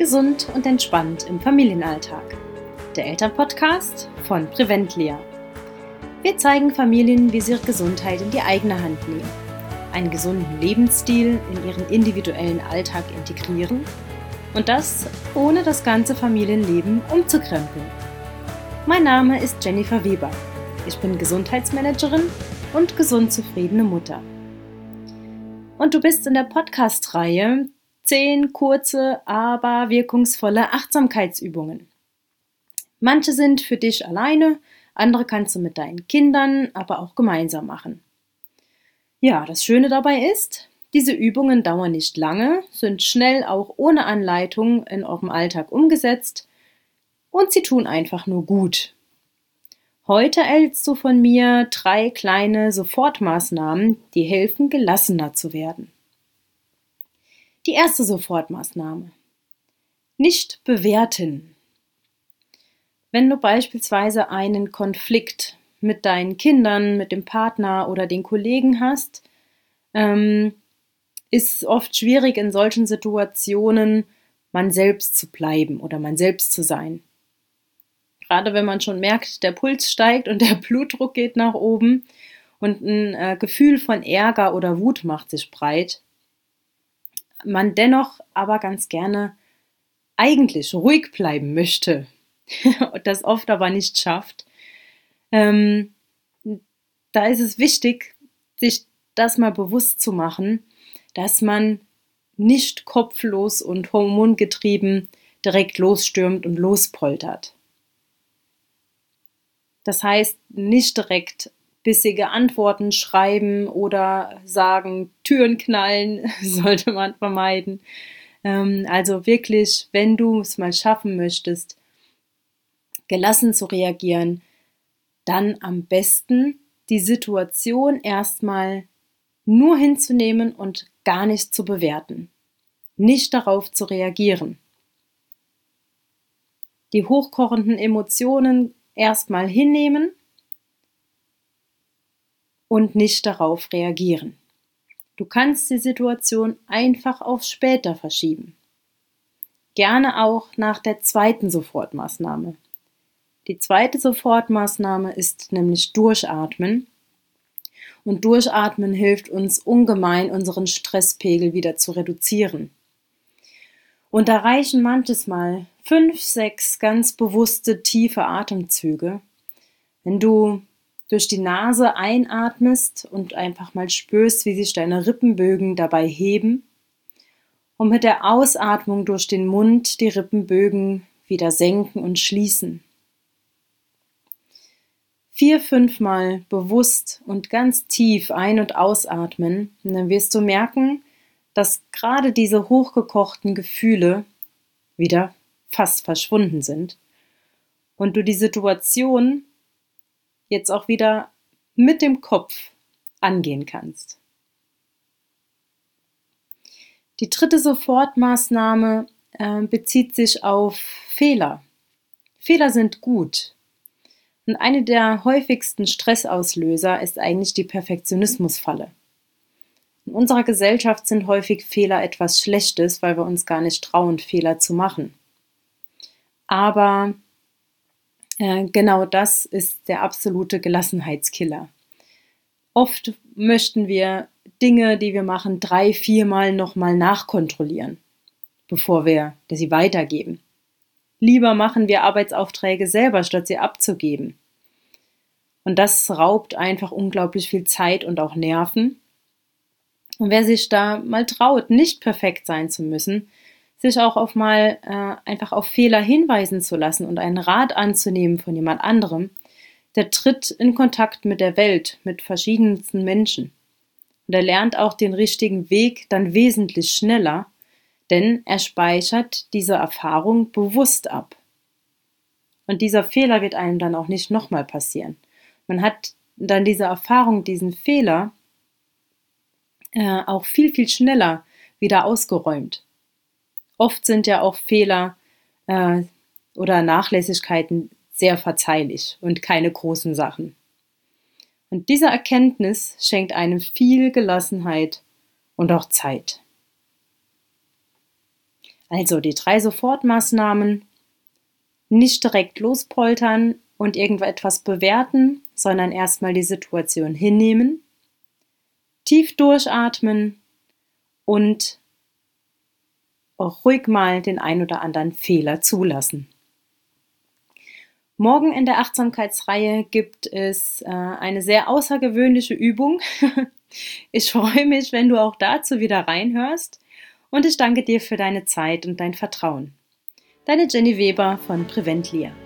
Gesund und entspannt im Familienalltag. Der Elternpodcast von Preventlia. Wir zeigen Familien, wie sie ihre Gesundheit in die eigene Hand nehmen, einen gesunden Lebensstil in ihren individuellen Alltag integrieren und das ohne das ganze Familienleben umzukrempeln. Mein Name ist Jennifer Weber. Ich bin Gesundheitsmanagerin und gesund zufriedene Mutter. Und du bist in der Podcast-Reihe 10 kurze, aber wirkungsvolle Achtsamkeitsübungen. Manche sind für dich alleine, andere kannst du mit deinen Kindern, aber auch gemeinsam machen. Ja, das Schöne dabei ist, diese Übungen dauern nicht lange, sind schnell auch ohne Anleitung in eurem Alltag umgesetzt und sie tun einfach nur gut. Heute erhältst du von mir 3 kleine Sofortmaßnahmen, die helfen, gelassener zu werden. Die erste Sofortmaßnahme: Nicht bewerten. Wenn du beispielsweise einen Konflikt mit deinen Kindern, mit dem Partner oder den Kollegen hast, ist es oft schwierig, in solchen Situationen man selbst zu bleiben oder man selbst zu sein. Gerade wenn man schon merkt, der Puls steigt und der Blutdruck geht nach oben und ein Gefühl von Ärger oder Wut macht sich breit, man dennoch aber ganz gerne eigentlich ruhig bleiben möchte und das oft aber nicht schafft, da ist es wichtig, sich das mal bewusst zu machen, dass man nicht kopflos und hormongetrieben direkt losstürmt und lospoltert. Das heißt, nicht direkt bissige Antworten schreiben oder sagen, Türen knallen, sollte man vermeiden. Also wirklich, wenn du es mal schaffen möchtest, gelassen zu reagieren, dann am besten die Situation erstmal nur hinzunehmen und gar nicht zu bewerten. Nicht darauf zu reagieren. Die hochkochenden Emotionen erstmal hinnehmen und nicht darauf reagieren. Du kannst die Situation einfach auf später verschieben. Gerne auch nach der zweiten Sofortmaßnahme. Die zweite Sofortmaßnahme ist nämlich Durchatmen. Und Durchatmen hilft uns ungemein, unseren Stresspegel wieder zu reduzieren. Und da reichen manches Mal 5, 6 ganz bewusste, tiefe Atemzüge. Wenn du durch die Nase einatmest und einfach mal spürst, wie sich deine Rippenbögen dabei heben und mit der Ausatmung durch den Mund die Rippenbögen wieder senken und schließen. 4, 5 Mal bewusst und ganz tief ein- und ausatmen, und dann wirst du merken, dass gerade diese hochgekochten Gefühle wieder fast verschwunden sind und du die Situation jetzt auch wieder mit dem Kopf angehen kannst. Die dritte Sofortmaßnahme bezieht sich auf Fehler. Fehler sind gut. Und eine der häufigsten Stressauslöser ist eigentlich die Perfektionismusfalle. In unserer Gesellschaft sind häufig Fehler etwas Schlechtes, weil wir uns gar nicht trauen, Fehler zu machen. Aber genau das ist der absolute Gelassenheitskiller. Oft möchten wir Dinge, die wir machen, 3, 4 Mal nochmal nachkontrollieren, bevor wir sie weitergeben. Lieber machen wir Arbeitsaufträge selber, statt sie abzugeben. Und das raubt einfach unglaublich viel Zeit und auch Nerven. Und wer sich da mal traut, nicht perfekt sein zu müssen, sich auch einfach auf Fehler hinweisen zu lassen und einen Rat anzunehmen von jemand anderem, der tritt in Kontakt mit der Welt, mit verschiedensten Menschen. Und er lernt auch den richtigen Weg dann wesentlich schneller, denn er speichert diese Erfahrung bewusst ab. Und dieser Fehler wird einem dann auch nicht nochmal passieren. Man hat dann diese Erfahrung, diesen Fehler auch viel, viel schneller wieder ausgeräumt. Oft sind ja auch Fehler oder Nachlässigkeiten sehr verzeihlich und keine großen Sachen. Und diese Erkenntnis schenkt einem viel Gelassenheit und auch Zeit. Also die 3 Sofortmaßnahmen: nicht direkt lospoltern und irgendetwas bewerten, sondern erstmal die Situation hinnehmen, tief durchatmen und auch ruhig mal den ein oder anderen Fehler zulassen. Morgen in der Achtsamkeitsreihe gibt es eine sehr außergewöhnliche Übung. Ich freue mich, wenn du auch dazu wieder reinhörst, und ich danke dir für deine Zeit und dein Vertrauen. Deine Jenny Weber von Preventlia.